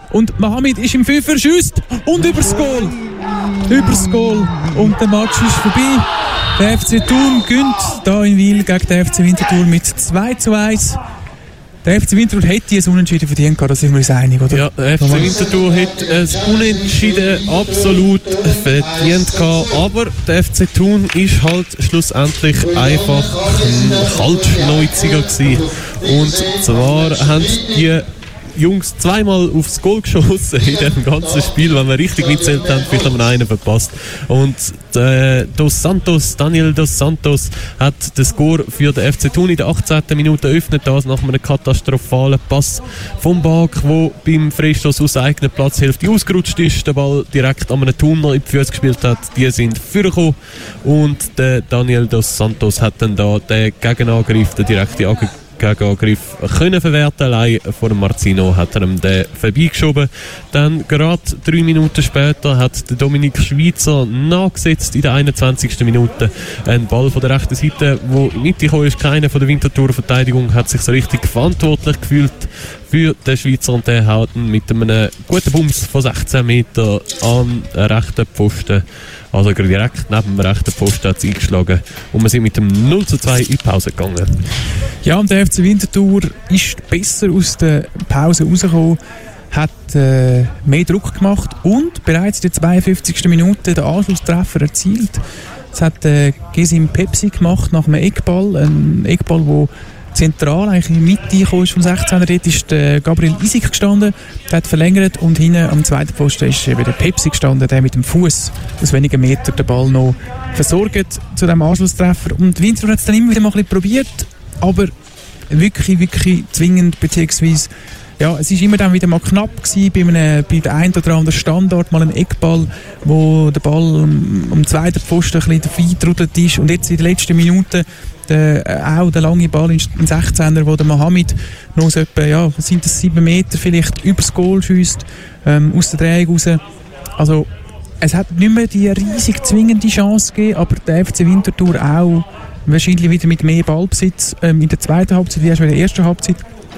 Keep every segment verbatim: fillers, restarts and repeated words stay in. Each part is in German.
Und Mohamed ist im Fünfer, schießt und übers Goal. Übers Goal. Und der Match ist vorbei. Der F C Thun gewinnt hier in Wil gegen den F C Winterthur mit zwei zu eins. Der F C Winterthur hätte ein Unentschieden verdient gehabt, da sind wir uns einig, oder? Ja, der F C Winterthur hätte ein Unentschieden absolut verdient gehabt, aber der F C Thun ist halt schlussendlich einfach ein Kaltschnäuziger gewesen. Und zwar haben die Jungs zweimal aufs Goal geschossen in diesem ganzen Spiel, wenn wir richtig mitzählt haben, vielleicht haben wir einen verpasst. Und äh, Dos Santos, Daniel Dos Santos hat den Score für den F C Thun in der achtzehnten Minute eröffnet, das nach einem katastrophalen Pass vom Bag, der beim Freistoß aus der eigenen Platzhälfte ausgerutscht ist, der Ball direkt an einem Thuner in die Füße gespielt hat. Die sind vorgekommen und der Daniel Dos Santos hat dann da den Gegenangriff, den direkten Angriff Gegenangriff können verwerten. Allein vor dem Marzino hat er ihm den vorbeigeschoben. Dann gerade drei Minuten später hat der Dominik Schweizer nachgesetzt in der einundzwanzigsten Minute. Ein Ball von der rechten Seite, wo in die Mitte gekommen ist. Keiner von der Winterthurer Verteidigung hat sich so richtig verantwortlich gefühlt für den Schweizer und der haut mit einem guten Bums von sechzehn Meter an den rechten Pfosten. Also direkt neben dem rechten Pfosten hat es eingeschlagen und wir sind mit dem null zu zwei in die Pause gegangen. Ja, und der F C Winterthur ist besser aus der Pause rausgekommen, hat äh, mehr Druck gemacht und bereits in der zweiundfünfzigsten Minute den Anschlusstreffer erzielt. Das hat äh, Gesim Pepsi gemacht nach einem Eckball, ein Eckball, wo zentral eigentlich in die Mitte gekommen ist vom sechzehner. Dort ist der Gabriel Isik gestanden, der hat verlängert und hinten am zweiten Posten ist eben der Pepsi gestanden, der mit dem Fuß aus wenigen Metern den Ball noch versorgt zu diesem Anschlusstreffer. Und Winterthur hat es dann immer wieder mal ein bisschen probiert, aber wirklich, wirklich zwingend, beziehungsweise ja, es war immer dann wieder mal knapp gewesen, bei, einem, bei der einen oder anderen Standard, mal ein Eckball, wo der Ball um, um den zweiten Pfosten ein bisschen eingetrudelt ist und jetzt in den letzten Minuten der, äh, auch der lange Ball in den sechzehner, wo der Mohamed noch so etwa, ja, was sind das, sieben Meter vielleicht übers Goal schiesst, ähm, aus der Drehung raus. Also es hat nicht mehr die riesig zwingende Chance gegeben, aber der F C Winterthur auch wahrscheinlich wieder mit mehr Ballbesitz ähm, in der zweiten Halbzeit, wie erst in der ersten Halbzeit.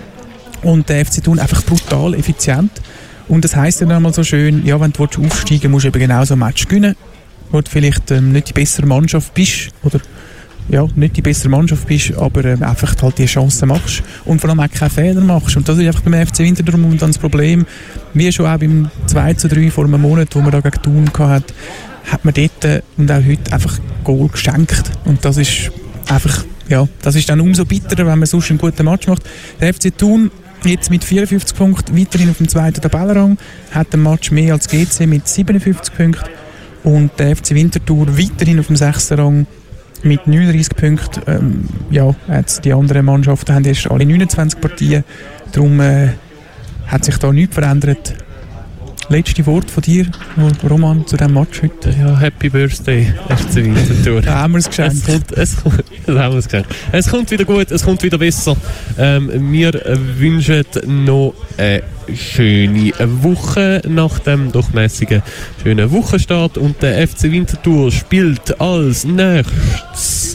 Und der F C Thun einfach brutal effizient. Und das heisst dann einmal so schön, ja, wenn du aufsteigen willst, musst du eben genau so ein Match gewinnen, wo du vielleicht ähm, nicht die bessere Mannschaft bist, oder ja, nicht die bessere Mannschaft bist, aber ähm, einfach halt die Chancen machst und vor allem auch keine Fehler machst. Und das ist einfach beim F C Winterthur momentan das Problem, wie schon auch beim zwei zu drei vor einem Monat, wo man da gegen Thun hatte, hat man dort äh, und auch heute einfach Goal geschenkt. Und das ist einfach, ja, das ist dann umso bitterer, wenn man sonst einen guten Match macht. Der F C Thun jetzt mit vierundfünfzig Punkten weiterhin auf dem zweiten Tabellenrang, hat den Match mehr als G C mit siebenundfünfzig Punkten und der F C Winterthur weiterhin auf dem sechsten Rang mit neununddreißig Punkten. Ähm, ja, jetzt die anderen Mannschaften haben erst alle neunundzwanzig Partien, darum äh, hat sich da nichts verändert. Letzte Wort von dir, Roman, zu diesem Match heute. Ja, Happy Birthday, F C Winterthur. Da haben wir es geschenkt. Es kommt, es, das haben wir es geschenkt. Es kommt wieder gut, es kommt wieder besser. Ähm, wir wünschen noch eine schöne Woche nach dem durchmässigen schönen Wochenstart. Und der F C Winterthur spielt als nächstes.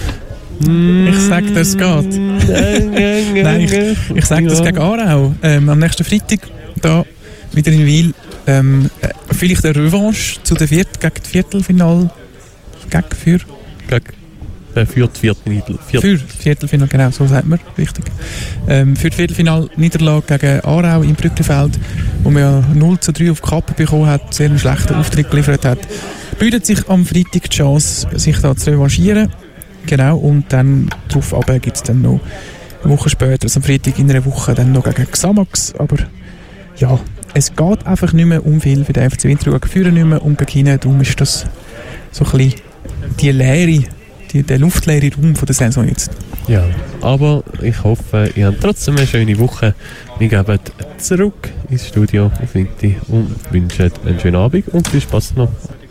Ich sage, das geht. Nein, ich, ich sage das gegen Aarau. Ähm, am nächsten Freitag da wieder in Wil. Ähm, äh, vielleicht eine Revanche zu der Viert, gegen das Viertelfinale. Gegen für? Gegen äh, für das Viertelfinale. Für das Viertelfinale, genau, so sagt man, richtig. Ähm, für die Viertelfinale-Niederlage gegen Aarau im Brücklifeld, wo man ja null zu drei auf die Kappe bekommen hat, sehr einen schlechten Auftritt geliefert hat, bietet sich am Freitag die Chance, sich da zu revanchieren. Genau, und dann darauf gibt es dann noch eine Woche später, also am Freitag in einer Woche, dann noch gegen Xamax. Aber ja, es geht einfach nicht mehr um viel für den F C Winterthur. Gegen Führer nicht mehr und gegen hinten. Darum ist das so ein bisschen die Leere, die, der luftleere Raum von der Saison jetzt. Ja, aber ich hoffe, ihr habt trotzdem eine schöne Woche. Wir geben zurück ins Studio auf Winti und wünschen einen schönen Abend und viel Spaß noch.